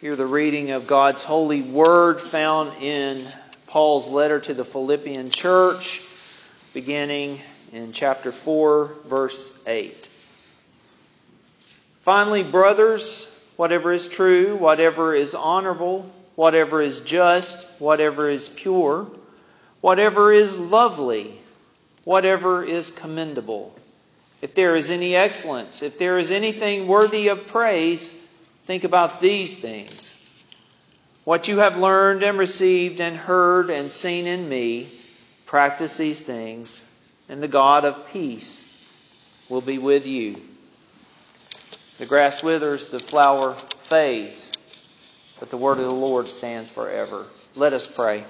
Hear the reading of God's holy word found in Paul's letter to the Philippian church, beginning in chapter 4, verse 8. Finally, brothers, whatever is true, whatever is honorable, whatever is just, whatever is pure, whatever is lovely, whatever is commendable, if there is any excellence, if there is anything worthy of praise, think about these things. What you have learned and received and heard and seen in me, practice these things, and the God of peace will be with you. The grass withers, the flower fades, but the word of the Lord stands forever. Let us pray.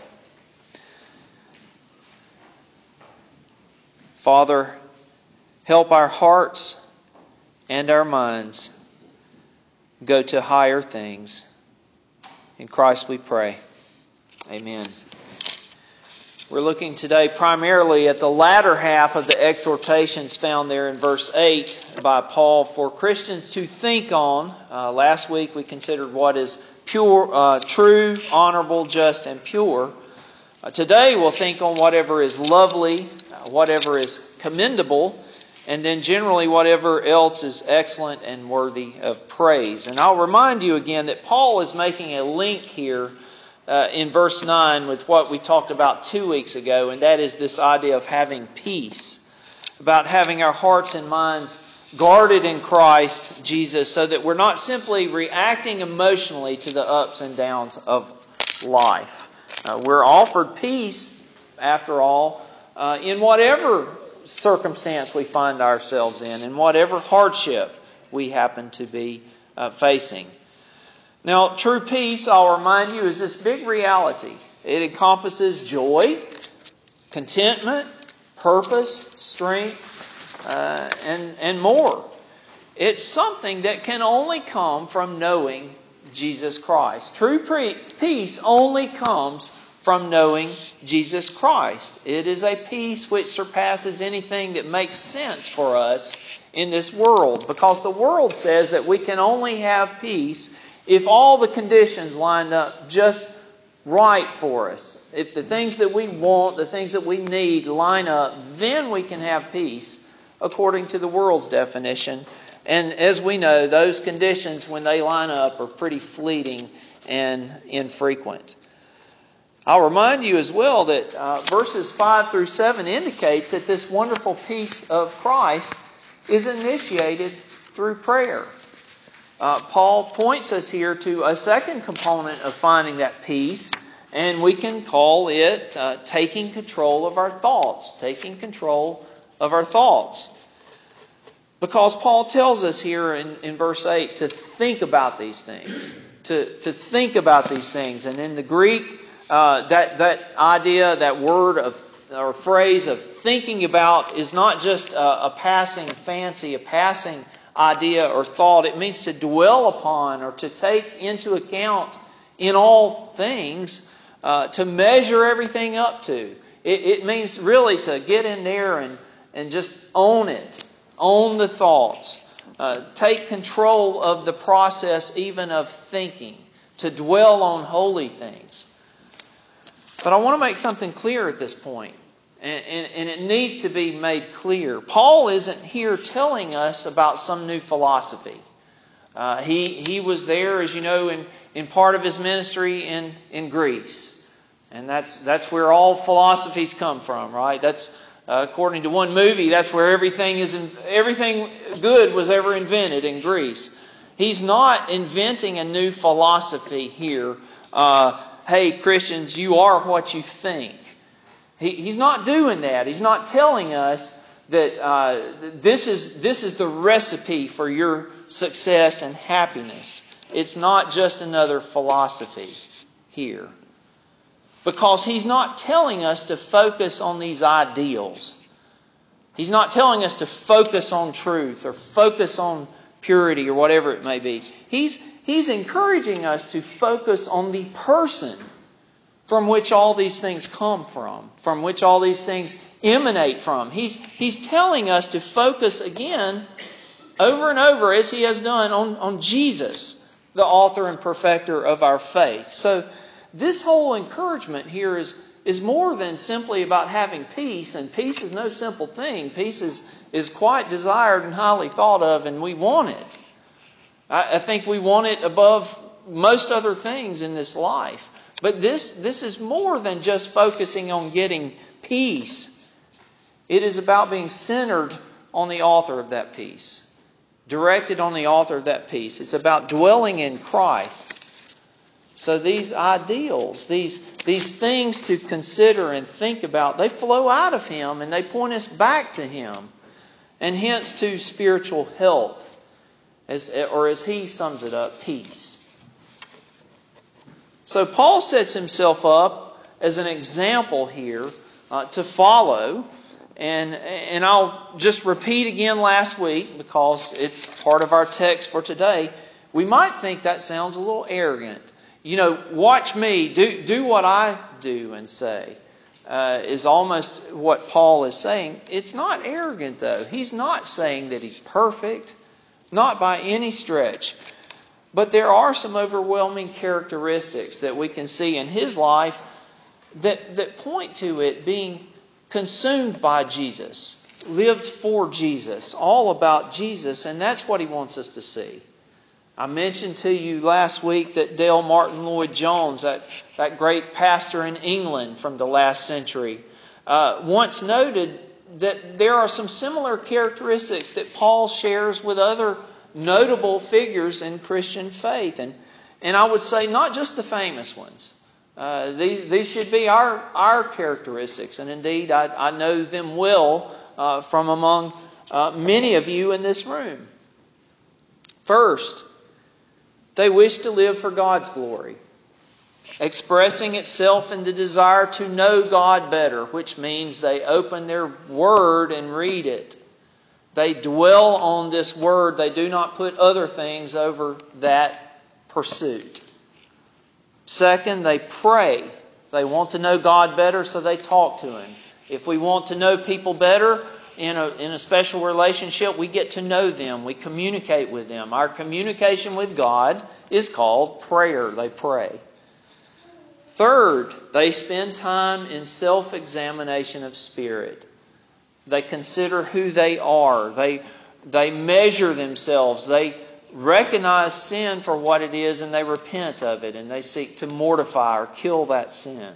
Father, help our hearts and our minds go to higher things. In Christ we pray. Amen. We're looking today primarily at the latter half of the exhortations found there in verse 8 by Paul for Christians to think on. Last week we considered what is pure, true, honorable, just, and pure. Today we'll think on whatever is lovely, whatever is commendable, and then generally whatever else is excellent and worthy of praise. And I'll remind you again that Paul is making a link here in verse 9 with what we talked about 2 weeks ago, and that is this idea of having peace, about having our hearts and minds guarded in Christ Jesus so that we're not simply reacting emotionally to the ups and downs of life. We're offered peace, after all, in whatever circumstance we find ourselves in whatever hardship we happen to be facing. Now, true peace, I'll remind you, is this big reality. It encompasses joy, contentment, purpose, strength, and more. It's something that can only come from knowing Jesus Christ. True peace only comes from knowing Jesus Christ. It is a peace which surpasses anything that makes sense for us in this world. Because the world says that we can only have peace if all the conditions line up just right for us. If the things that we want, the things that we need line up, then we can have peace according to the world's definition. And as we know, those conditions, when they line up, are pretty fleeting and infrequent. I'll remind you as well that verses 5 through 7 indicates that this wonderful peace of Christ is initiated through prayer. Paul points us here to a second component of finding that peace, and we can call it taking control of our thoughts. Taking control of our thoughts. Because Paul tells us here in verse 8 to think about these things. To think about these things. And in the Greek, that idea, that word or phrase of thinking about is not just a passing fancy, a passing idea or thought. It means to dwell upon or to take into account in all things, to measure everything up to. It means really to get in there and just own it. Own the thoughts. Take control of the process even of thinking. To dwell on holy things. But I want to make something clear at this point. And it needs to be made clear. Paul isn't here telling us about some new philosophy. He was there, as you know, in part of his ministry in Greece. And that's where all philosophies come from, right? That's according to one movie, that's where everything good was ever invented, in Greece. He's not inventing a new philosophy here. Hey, Christians, you are what you think. He's not doing that. He's not telling us that this is the recipe for your success and happiness. It's not just another philosophy here. Because he's not telling us to focus on these ideals. He's not telling us to focus on truth or focus on purity or whatever it may be. He's encouraging us to focus on the person from which all these things come from which all these things emanate from. He's telling us to focus again, over and over, as he has done, on Jesus, the author and perfecter of our faith. So this whole encouragement here is more than simply about having peace, and peace is no simple thing. Peace is quite desired and highly thought of, and we want it. I think we want it above most other things in this life. But this is more than just focusing on getting peace. It is about being centered on the author of that peace, directed on the author of that peace. It's about dwelling in Christ. So these ideals, these things to consider and think about, they flow out of Him and they point us back to Him, and hence to spiritual health, or as he sums it up, peace. So Paul sets himself up as an example here to follow. And I'll just repeat again last week, because it's part of our text for today. We might think that sounds a little arrogant. Watch me, do what I do and say, is almost what Paul is saying. It's not arrogant, though. He's not saying that he's perfect, not by any stretch. But there are some overwhelming characteristics that we can see in his life that point to it being consumed by Jesus, lived for Jesus, all about Jesus, and that's what he wants us to see. I mentioned to you last week that Dale Martin Lloyd Jones, that great pastor in England from the last century, once noted that there are some similar characteristics that Paul shares with other notable figures in Christian faith. And I would say not just the famous ones. These should be our characteristics. And indeed, I know them well from among many of you in this room. First, they wish to live for God's glory, expressing itself in the desire to know God better, which means they open their Word and read it. They dwell on this Word. They do not put other things over that pursuit. Second, they pray. They want to know God better, so they talk to Him. If we want to know people better in a special relationship, we get to know them. We communicate with them. Our communication with God is called prayer. They pray. Third, they spend time in self-examination of spirit. They consider who they are. They measure themselves. They recognize sin for what it is, and they repent of it, and they seek to mortify or kill that sin.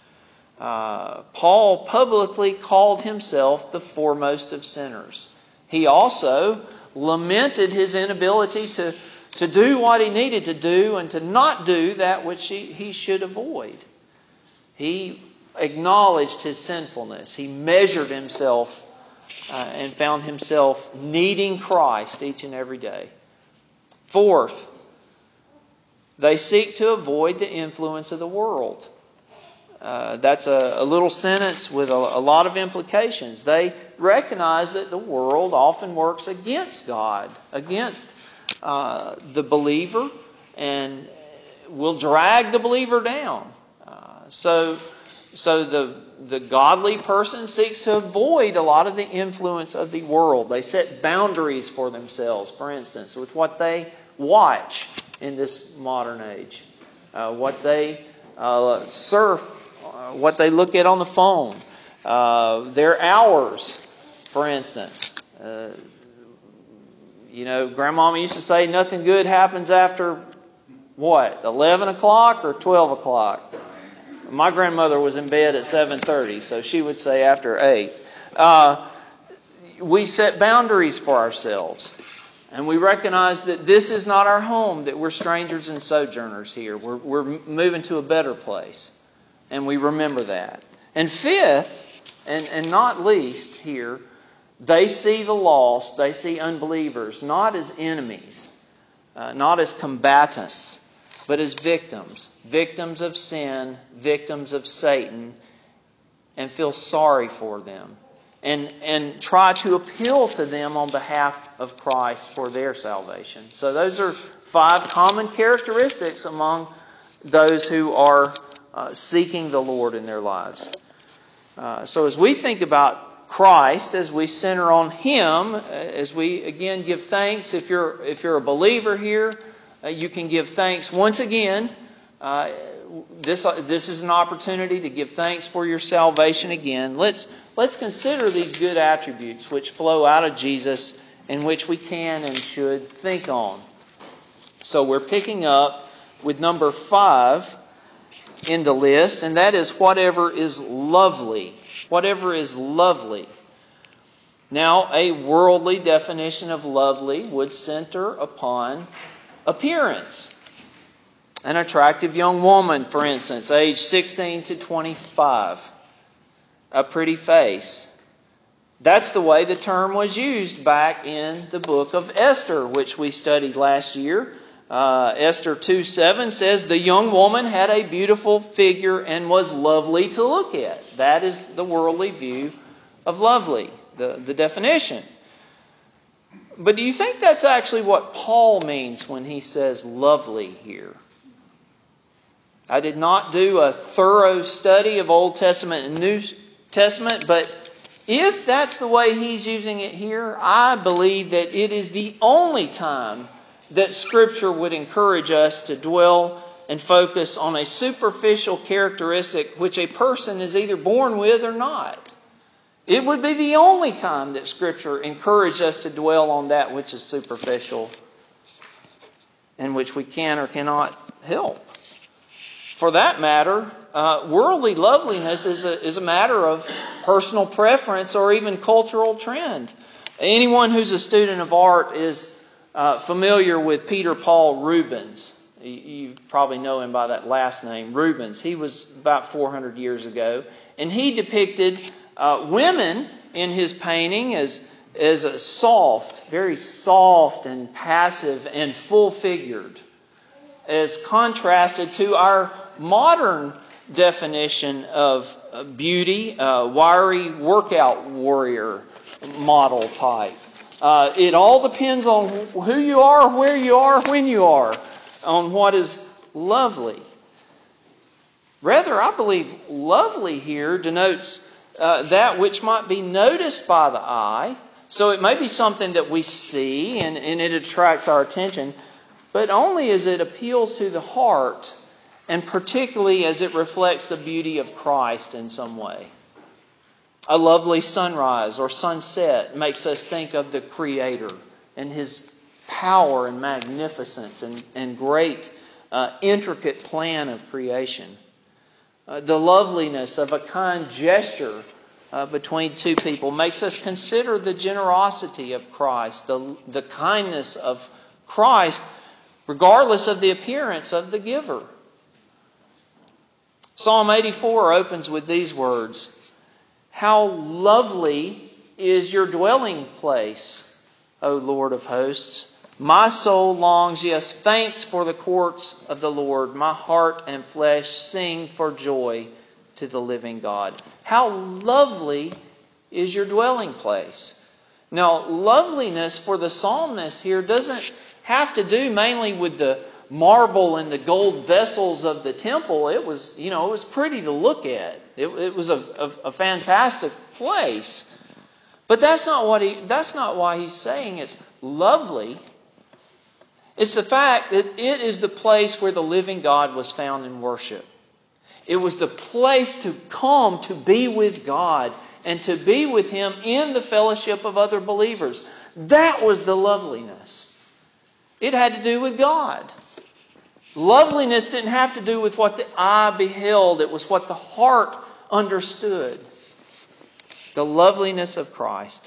Paul publicly called himself the foremost of sinners. He also lamented his inability to do what he needed to do and to not do that which he should avoid. He acknowledged his sinfulness. He measured himself and found himself needing Christ each and every day. Fourth, they seek to avoid the influence of the world. That's a little sentence with a lot of implications. They recognize that the world often works against God, against the believer, and will drag the believer down. So the godly person seeks to avoid a lot of the influence of the world. They set boundaries for themselves, for instance, with what they watch in this modern age, what they surf, what they look at on the phone, their hours, for instance. Grandmama used to say nothing good happens after what, 11 o'clock or 12 o'clock? My grandmother was in bed at 7:30, so she would say after 8. We set boundaries for ourselves. And we recognize that this is not our home, that we're strangers and sojourners here. We're moving to a better place. And we remember that. And fifth, and not least here, they see the lost, they see unbelievers, not as enemies, not as combatants, but as victims. Victims of sin, victims of Satan, and feel sorry for them. And try to appeal to them on behalf of Christ for their salvation. So those are 5 common characteristics among those who are seeking the Lord in their lives. So as we think about Christ, as we center on Him, as we again give thanks, if you're a believer here, you can give thanks. Once again, this is an opportunity to give thanks for your salvation again. Let's consider these good attributes which flow out of Jesus and which we can and should think on. So we're picking up with number 5 in the list, and that is whatever is lovely. Whatever is lovely. Now, a worldly definition of lovely would center upon appearance. An attractive young woman, for instance, age 16 to 25. A pretty face. That's the way the term was used back in the book of Esther, which we studied last year. Esther 2:7 says, the young woman had a beautiful figure and was lovely to look at. That is the worldly view of lovely, the definition. But do you think that's actually what Paul means when he says lovely here? I did not do a thorough study of Old Testament and New Testament, but if that's the way he's using it here, I believe that it is the only time that Scripture would encourage us to dwell and focus on a superficial characteristic which a person is either born with or not. It would be the only time that Scripture encouraged us to dwell on that which is superficial and which we can or cannot help. For that matter, worldly loveliness is a matter of personal preference or even cultural trend. Anyone who's a student of art is familiar with Peter Paul Rubens. You probably know him by that last name, Rubens. He was about 400 years ago. And he depicted women in his painting as soft, very soft and passive and full-figured, as contrasted to our modern definition of beauty, wiry workout warrior model type. It all depends on who you are, where you are, when you are, on what is lovely. Rather, I believe lovely here denotes that which might be noticed by the eye. So it may be something that we see and it attracts our attention, but only as it appeals to the heart, and particularly as it reflects the beauty of Christ in some way. A lovely sunrise or sunset makes us think of the Creator and His power and magnificence and great intricate plan of creation. The loveliness of a kind gesture between two people makes us consider the generosity of Christ, the kindness of Christ, regardless of the appearance of the giver. Psalm 84 opens with these words, "How lovely is your dwelling place, O Lord of hosts. My soul longs, yes, faints for the courts of the Lord. My heart and flesh sing for joy to the living God." How lovely is your dwelling place. Now, loveliness for the psalmist here doesn't have to do mainly with the marble and the gold vessels of the temple. It was pretty to look at. It was a fantastic place. But that's not why he's saying it's lovely. It's the fact that it is the place where the living God was found in worship. It was the place to come to be with God and to be with Him in the fellowship of other believers. That was the loveliness. It had to do with God. Loveliness didn't have to do with what the eye beheld. It was what the heart understood. The loveliness of Christ.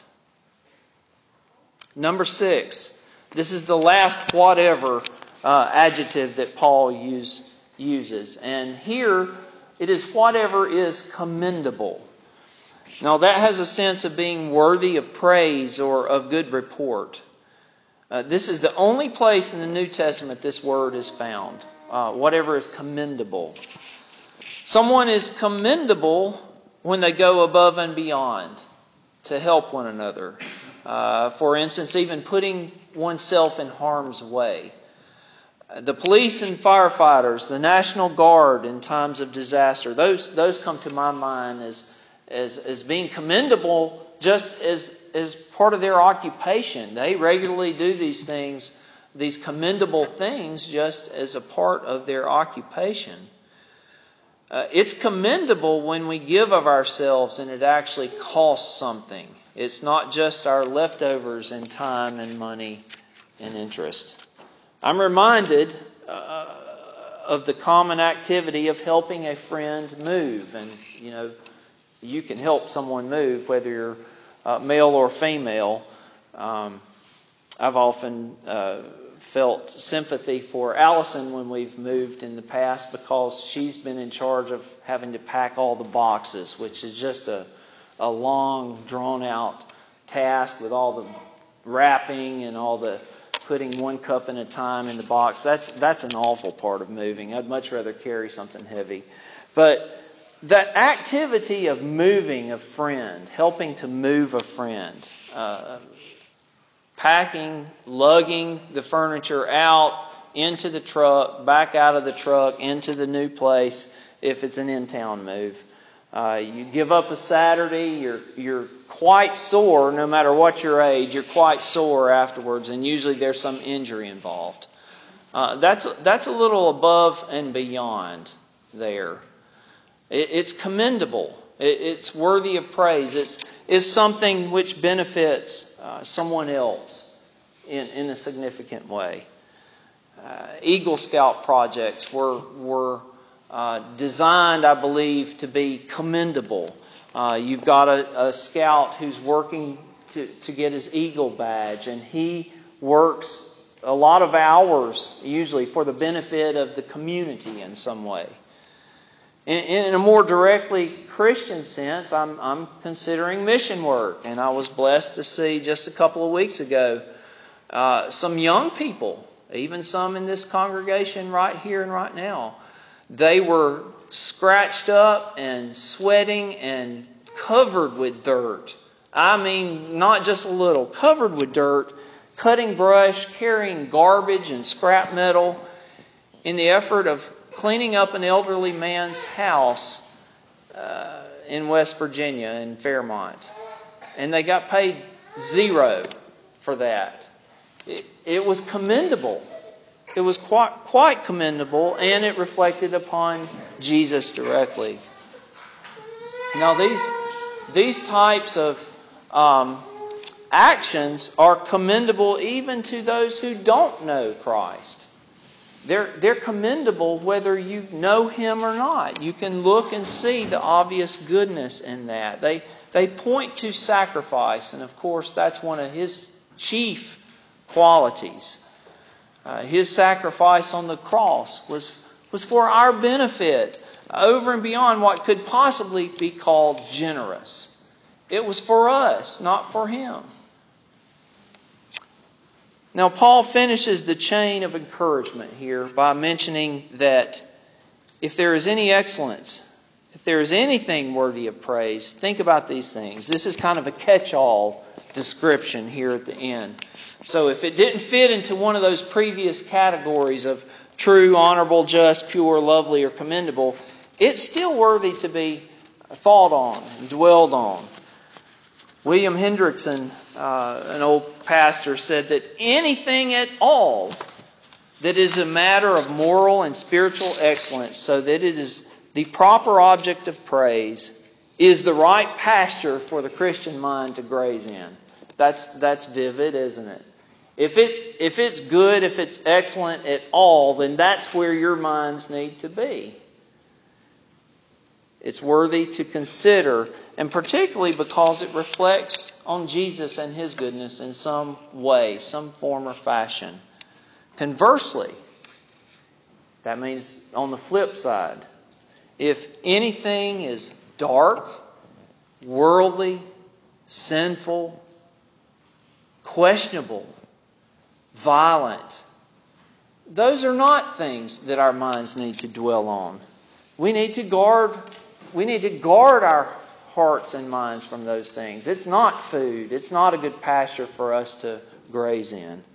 Number 6. This is the last whatever adjective that Paul uses. And here it is whatever is commendable. Now that has a sense of being worthy of praise or of good report. This is the only place in the New Testament this word is found. Whatever is commendable. Someone is commendable when they go above and beyond to help one another. For instance, even putting oneself in harm's way. The police and firefighters, the National Guard in times of disaster, those come to my mind as being commendable just as part of their occupation. They regularly do these things these commendable things just as a part of their occupation. It's commendable when we give of ourselves and it actually costs something. It's not just our leftovers in time and money and interest. I'm reminded of the common activity of helping a friend move. And, you can help someone move, whether you're male or female. I've often felt sympathy for Allison when we've moved in the past because she's been in charge of having to pack all the boxes, which is just a long, drawn-out task with all the wrapping and all the putting one cup at a time in the box. That's an awful part of moving. I'd much rather carry something heavy. But the activity of moving a friend, helping to move a friend, packing, lugging the furniture out into the truck, back out of the truck, into the new place if it's an in-town move. You give up a Saturday, you're quite sore, no matter what your age, you're quite sore afterwards, and usually there's some injury involved. That's a little above and beyond there. It's commendable. It's worthy of praise. It's something which benefits someone else in a significant way. Eagle Scout projects were designed, I believe, to be commendable. You've got a scout who's working to get his Eagle badge, and he works a lot of hours, usually, for the benefit of the community in some way. In a more directly Christian sense, I'm considering mission work, and I was blessed to see just a couple of weeks ago some young people, even some in this congregation right here and right now. They were scratched up and sweating and covered with dirt. I mean, not just a little, covered with dirt, cutting brush, carrying garbage and scrap metal in the effort of cleaning up an elderly man's house in West Virginia, in Fairmont. And they got paid $0 for that. It was commendable. It was quite commendable, and it reflected upon Jesus directly. Now, these types of actions are commendable even to those who don't know Christ. They're commendable whether you know Him or not. You can look and see the obvious goodness in that. They point to sacrifice, and of course that's one of His chief qualities. His sacrifice on the cross was for our benefit, over and beyond what could possibly be called generous. It was for us, not for Him. Now, Paul finishes the chain of encouragement here by mentioning that if there is any excellence, if there is anything worthy of praise, think about these things. This is kind of a catch-all description here at the end. So if it didn't fit into one of those previous categories of true, honorable, just, pure, lovely, or commendable, it's still worthy to be thought on and dwelled on. William Hendrickson, an old pastor, said that anything at all that is a matter of moral and spiritual excellence, so that it is the proper object of praise, is the right pasture for the Christian mind to graze in. That's vivid, isn't it? If it's good, if it's excellent at all, then that's where your minds need to be. It's worthy to consider, and particularly because it reflects on Jesus and His goodness in some way, some form or fashion. Conversely, that means on the flip side, if anything is dark, worldly, sinful, questionable, violent, those are not things that our minds need to dwell on. We need to guard our hearts and minds from those things. It's not food. It's not a good pasture for us to graze in.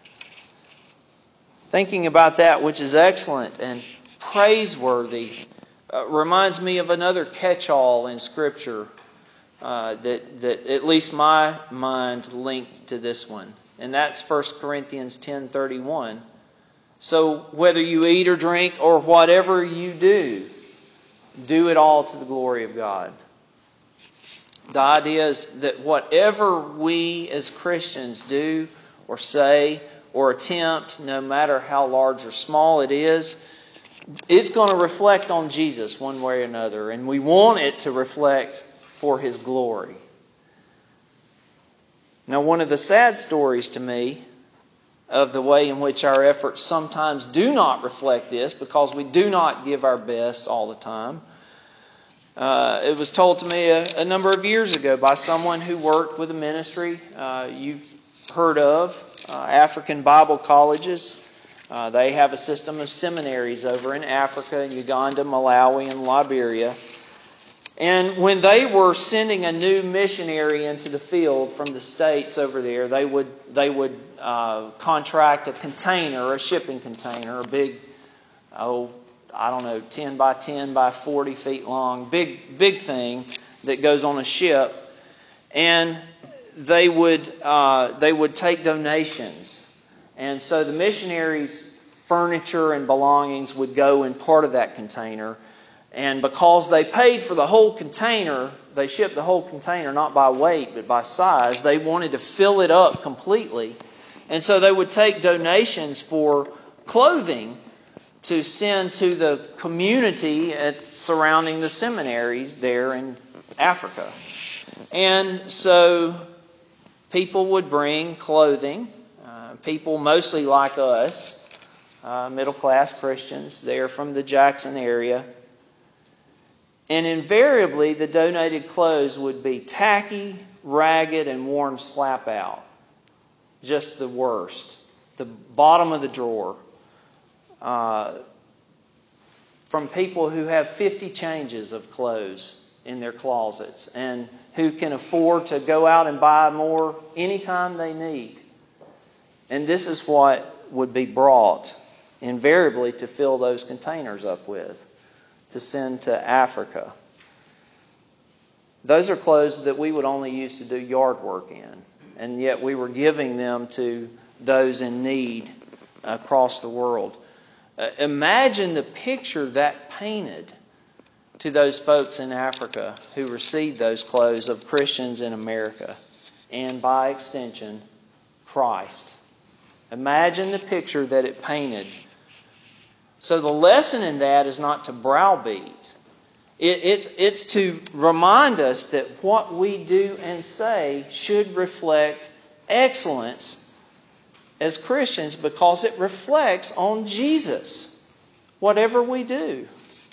Thinking about that which is excellent and praiseworthy reminds me of another catch-all in Scripture that at least my mind linked to this one. And that's 1 Corinthians 10:31. So whether you eat or drink or whatever you do it all to the glory of God. The idea is that whatever we as Christians do or say or attempt, no matter how large or small it is, it's going to reflect on Jesus one way or another. And we want it to reflect for His glory. Now, one of the sad stories to me of the way in which our efforts sometimes do not reflect this, because we do not give our best all the time. It was told to me a number of years ago by someone who worked with a ministry you've heard of, African Bible colleges. They have a system of seminaries over in Africa, in Uganda, Malawi, and Liberia. And when they were sending a new missionary into the field from the States over there, they would contract a container, a shipping container, a big, 10 by 10 by 40 feet long, big thing that goes on a ship. And they would take donations. And so the missionaries' furniture and belongings would go in part of that container. And because they paid for the whole container, they shipped the whole container not by weight but by size. They wanted to fill it up completely. And so they would take donations for clothing to send to the community surrounding the seminaries there in Africa. And so people would bring clothing. People mostly like us, middle-class Christians. They're from the Jackson area. And invariably, the donated clothes would be tacky, ragged, and worn slap out. Just the worst. The bottom of the drawer. From people who have 50 changes of clothes in their closets and who can afford to go out and buy more anytime they need. And this is what would be brought invariably to fill those containers up with, to send to Africa. Those are clothes that we would only use to do yard work in, and yet we were giving them to those in need across the world. Imagine the picture that painted to those folks in Africa who received those clothes of Christians in America, and by extension, Christ. Imagine the picture that it painted. So the lesson in that is not to browbeat. It's to remind us that what we do and say should reflect excellence as Christians, because it reflects on Jesus, whatever we do.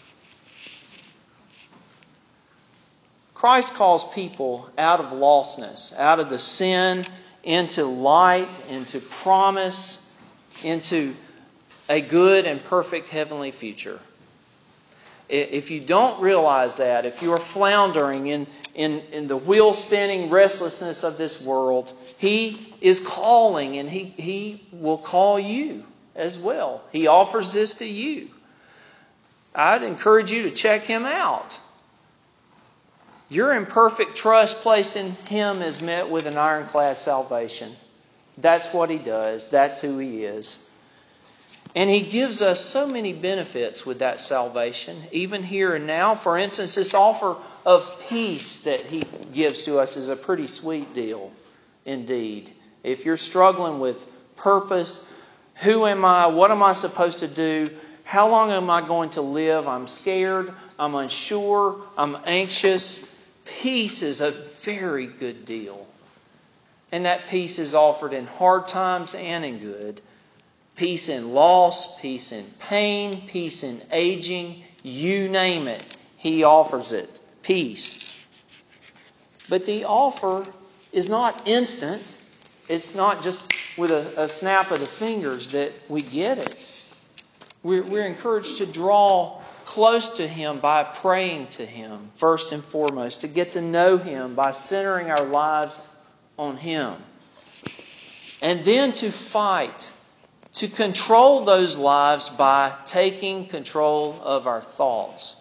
Christ calls people out of lostness, out of the sin, into light, into promise, into a good and perfect heavenly future. If you don't realize that, if you are floundering in the wheel-spinning restlessness of this world, He is calling, and He will call you as well. He offers this to you. I'd encourage you to check Him out. Your imperfect trust placed in Him is met with an ironclad salvation. That's what He does. That's who He is. And He gives us so many benefits with that salvation, even here and now. For instance, this offer of peace that He gives to us is a pretty sweet deal indeed. If you're struggling with purpose, who am I? What am I supposed to do? How long am I going to live? I'm scared. I'm unsure. I'm anxious. Peace is a very good deal. And that peace is offered in hard times and in good. Peace in loss, peace in pain, peace in aging, you name it, He offers it. Peace. But the offer is not instant. It's not just with a snap of the fingers that we get it. We're encouraged to draw close to Him by praying to Him, first and foremost, to get to know Him by centering our lives on Him. And then to fight, to control those lives by taking control of our thoughts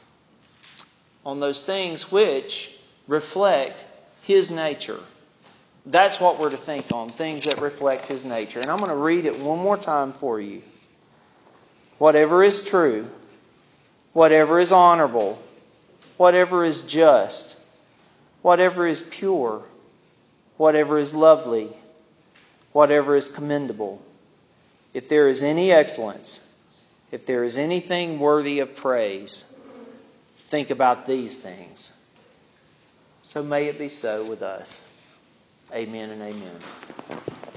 on those things which reflect His nature. That's what we're to think on, things that reflect His nature. And I'm going to read it one more time for you. Whatever is true, whatever is honorable, whatever is just, whatever is pure, whatever is lovely, whatever is commendable, if there is any excellence, if there is anything worthy of praise, think about these things. So may it be so with us. Amen and amen.